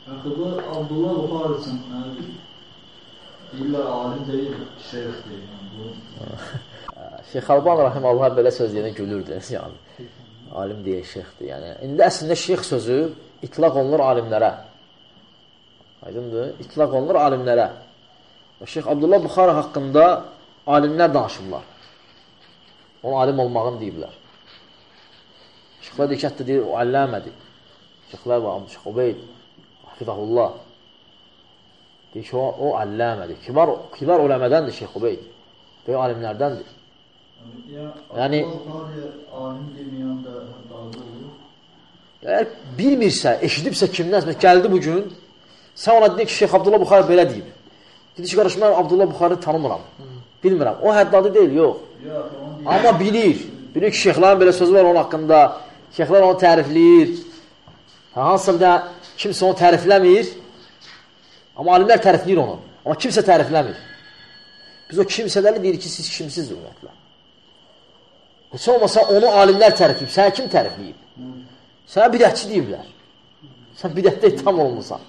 Axıda Abdullah Buxari üçün deyirlər alim deyil, şeyx deyil. Şeyx Albani rahimehullah belə söz deyənə gülürdü. Yəni, alim deyil, şeyxdir. Yəni, indi əslində şeyx sözü itlaq olunur alimlərə. Aydındır? İtlaq olunur alimlərə. Şeyx Abdullah Buxari haqqında alimlər danışırlar. Onun alim olmağını deyiblər. Şeyxlər deyir ki, hətta deyir, o əlləmədir. Şeyxlər var, Şeyx Ubeyd, hafizahullah. Deyir ki, o əlləmədir. Kibar uləmədəndir Şeyx Ubeyd. Böyük alimlərdəndir. Yəni, alim deməyən də dağlı olur. Əgər bilmirsə, eşidibsə kimdən, gəldi bugün, sən ona dedin ki, Şeyx Abdullah Buxari belə deyib. Dedi ki, qardaş, mən Abdullah Buxari tanımıram, bilmirəm. O həddadı deyil, yox. Amma bilir ki, şeyxlərin belə sözü var onun haqqında, şeyxlər onu tərifləyir. Hansısa bir də kimsə onu tərifləmir, amma alimlər tərifləyir onu. Amma kimsə tərifləmir. Biz o kimsələri deyirik ki, siz kimsiz ümumiyyətlə. Heç olmasa onu alimlər tərifləyib, sənə kim tərifləyib? Sənə bidətçi deyiblər. Sən bidətdə itham olunursan.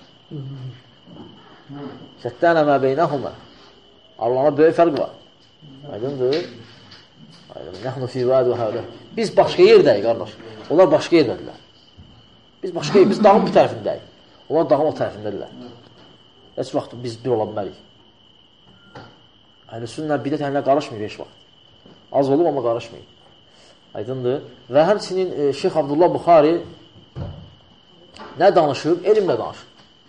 Şəttənə mə beynəhumə. Allah'a böyük fərq var. Aydındır. Nəhnu fi vədi və həvlə. Biz başqa yerdəyik, qardaş. Onlar başqa yerdədirlər. Biz başqa yer, biz dağın bir tərəfindəyik. Onlar dağın o tərəfindədirlər. Heç vaxt biz bir ola bilmərik. Əhl-i-sünnə bidət əhlinə qarışmır heç vaxt. Az olub, amma qarışmır. Aydındır. Və həmçinin Şeyx Abdullah Buxari nə danışıb? Elmlə danışıb.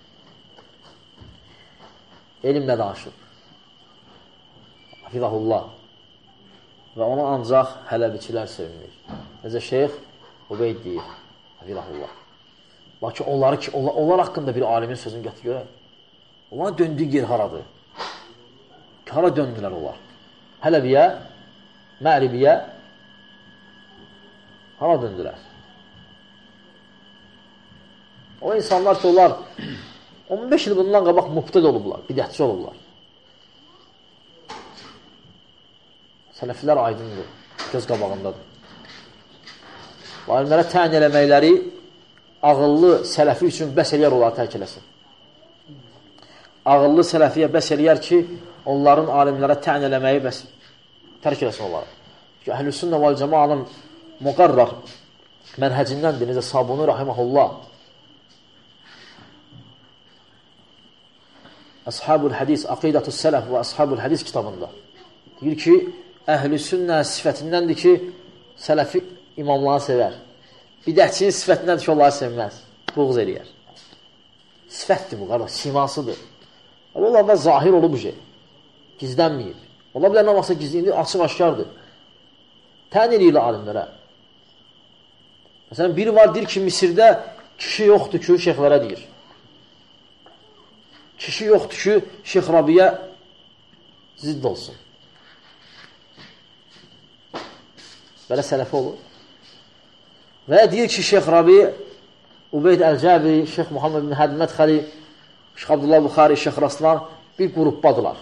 Elmlə danışıb. Hafizahullah. Və ona ancaq hələbiçilər sevinir. Necə Şeyx Ubeyd deyir. Hafizahullah. Lakin onlar haqqında bir alimin sözünü gətir görək. Onların döndüyü yer haradır? Hara döndülər onlar? Hələbiyə, Məribiyə hara döndülər? O insanlar ki, onlar 15 il bundan qabaq mübtəd olublar, bidətçi olublar. Sələflər aydındır, göz qabağındadır. Alimlərə təyin eləməkləri ağıllı sələfi üçün bəs eləyər onları tərk eləsin. Ağıllı sələfiyə bəs eləyər ki, onların alimlərə təyin eləməyi bəs tərk eləsin onları. Çünki Əhl-i-Sünnə vəl-Cəmaənin müqarrar mənhəcindəndir. Necə Sabuni rahiməhullah Əshab-ül Hədis, Aqidətü Sələf və Əshab-ül Hədis kitabında deyir ki, Əhl-i-Sünnə sifətindəndir ki, sələfi imamları sevər. Bidətçinin sifətindəndir ki, onları sevməz. Buğz eləyər. Sifətdir bu, qardaş, simasıdır. Onlarda zahir olub bu şey. Gizlənməyib. Ola bilər nə vaxtsa gizliyindir, açıq-aşkardır. Təyin eləyirlər alimlərə. Məsələn, biri var, deyir ki, Misirdə kişi yoxdur ki, şeyxlərə deyir. Kişi yoxdur ki, Şeyx Rabiyə zidd olsun. Belə sələfi olur. Və deyir ki, Şeyx Rabi, Ubeyd Əl-Cəbi, Şeyx Muhammed bin Həd Mədxəli, Şeyx Abdullah Buxari, Şeyx Raslan bir qrupbadılar.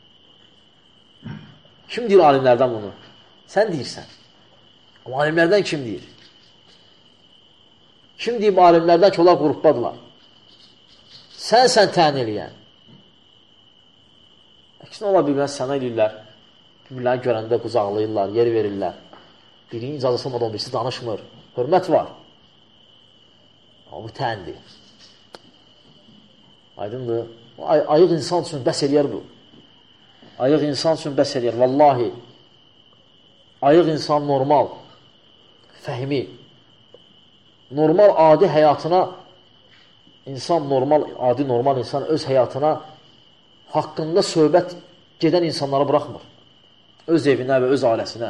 Kim deyir alimlərdən bunu? Sən deyirsən. Amma alimlərdən kim deyir? Kim deyib alimlərdən ki, onlar qrupbadılar? Sən təyin eləyən. Əksinə ola bilməz, sənə eləyirlər. Bir-birlərini görəndə qucaqlayırlar, yer verirlər. Birinin icazəsi olmadan birisi danışmır. Hörmət var. Amma bu təyindir. Aydındır. Ayıq insan üçün bəs eləyər bu. Ayıq insan üçün bəs eləyər. Vallahi, ayıq insan normal, fəhmi, normal, adi həyatına, insan normal, adi, normal insan öz həyatına haqqında söhbət gedən insanları buraxmır. Öz evinə və öz ailəsinə.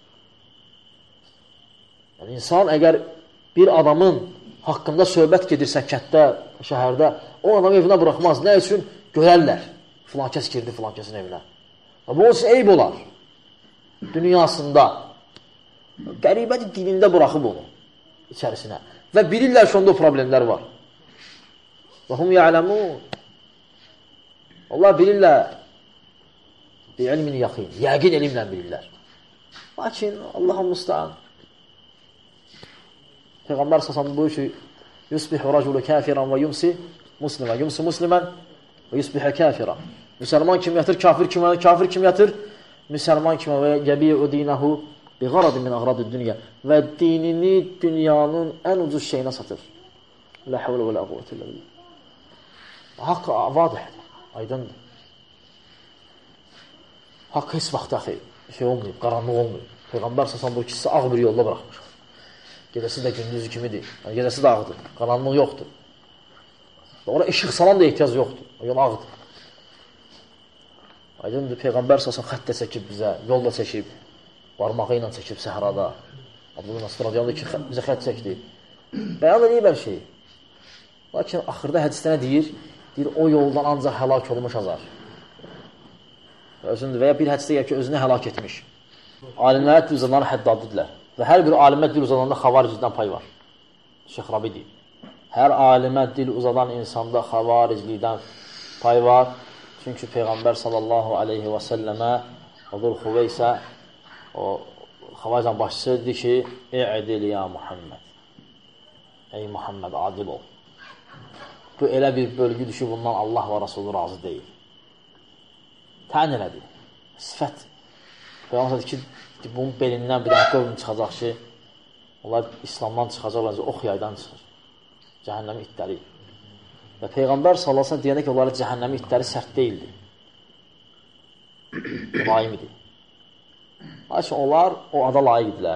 Yəni, insan əgər bir adamın haqqında söhbət gedirsə kətdə, şəhərdə, o adamı evinə buraxmaz. Nə üçün? Görərlər. Filan kəs girdi filan kəsin evinə. Bu onun üçün eyb olar. Dünyasında. Qəribədir, dinində buraxıb onu içərisinə. Və bilirlər ki, onda o problemlər var. Və hum ya'ləmun. Allah bilirlər. Bi ilmin yaqin. Yəqin elmlə bilirlər. Lakin Allah'ın müstəan. Peyğəmbər səsəndə buyur ki, yusbihu raculu kafirən və yumsi muslimən, yumsi muslimən və yusbihə kafirə. Müsəlman kimi yatır, kafir kimi yatır, müsəlman kimi və yəbi'u dinəhu bi qarad min əqrad dünya və dinini dünyanın ən ucuz şeyinə satır. La havlə və la quvvətə illə billah. Haqq vadihdir, aydındır. Haqq heç vaxt axı şey olmayıb, qaranlıq olmayıb. Peyğəmbər səsən bu ikisi ağ bir yolda bıraxmış. Gecəsi də gündüzü kimidir. Yəni, gecəsi də ağdır. Qaranlıq yoxdur. Ora işıq salan da ehtiyac yoxdur. O yol ağdır. Aydındır, Peyğəmbər səsən xətt də çəkib bizə, yol da çəkib, barmağı ilə çəkib səhrada. Abdullah Nasır radiyallahu ki, bizə xətt çəkdi. Bəyan edib hər şeyi. Lakin axırda hədisdə nə deyir? Deyir, o yoldan ancaq həlak olmuş azar. Özündür və ya bir hədisdə gəlir ki, özünü həlak etmiş. Alimlərə dil uzanları həddaddıdilər. Və hər bir alimə dil uzananda xavaricdən pay var. Şeyx Rabi deyir. Hər alimə dil uzadan insanda xavariclikdən pay var. Çünki Peyğəmbər sallallahu aleyhi və səlləmə Zul Xuveysə o xavaricdən başçısı dedi ki, İ'dil ya Muhammed. Ey Muhammed, adil ol. Bu elə bir bölgüdür ki, bundan Allah və Rasulü razı deyil. Təyin elədi. Sifət. Peyğəmbər dedi ki, bunun belindən bir dənə qövm çıxacaq ki, onlar İslamdan çıxacaqlar, ox yaydan çıxır. Cəhənnəmi itləri. Və Peyğəmbər sallallahu əleyhi və səlləm deyəndə ki, onların cəhənnəmi itləri sərt deyildi. Mülayim idi. Lakin onlar o ada layiq idilər.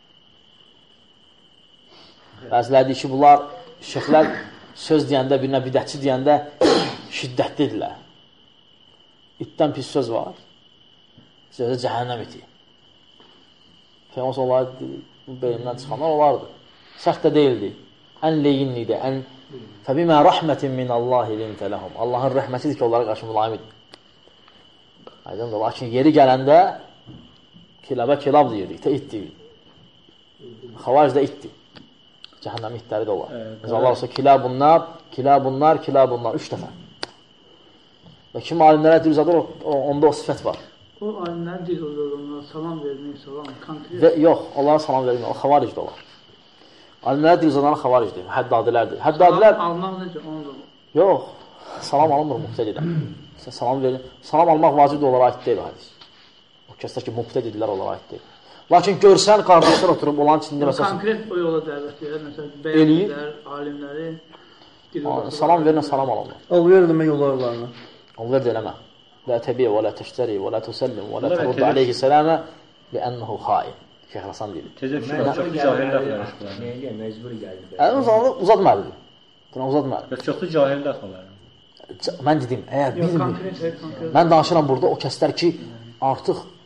Bəziləri deyir ki, bunlar şeyxlər söz deyəndə, birinə bidətçi deyəndə şiddətlidirlər. İtdən pis söz var. Sözə cəhənnəm iti. Peyğəmbər onları belindən çıxanlar olardı. Sərt də deyildi. Ən leyinlidir. Fəbimə rəhmətin minəllahi lintə ləhum. Allahın rəhmətidir ki, onlara qarşı mülayim idi. Aydındır. Lakin yeri gələndə kiləbə kilab deyirdi. İtə it deyirdi. Xavaric də itdir. Cəhənnəmi itləri də olar. Mesela Allah olsa kilabunlar, 3 dəfə. Və kim alimlərə dil uzadır, onda o sifət var. O alimlər dil uzadır, onlara salam vermək, salam, konkret. Yox, onlara salam vermək, o xavaricdə olar. Alimlərə dil uzadanlar xavaricdir, həddadilərdir. Həddadilər... Salam almaq necə, onu da olur. Yox, salam alınmır müqtədidən. Salam almaq vacibdir, onlara aid deyil o hədis. O kəslər ki, müqtədidirlər, onlara aid deyil. Lakin görsən, qardaşlar oturub olan içində məsələn... Konkret o yola dəvət edir, məsələn, bəyənlər, alimləri... Salam verin, salam alınmır. Alver demək olarlarına. Alver də eləmə. لا تبيع ولا تشتري ولا تسلم ولا ترد عليه سلامة لأنه خائن. Şeyh Hasan deyir. Çoxlu cahillər danışırlar. Nəyə məcbur gəldi? Uzatmalıdır. Buna uzatmalıdır. Çoxlu cahillər xalar. Mən dedim, əgər bilmir. Mən danışıram burada o kəslər ki, artıq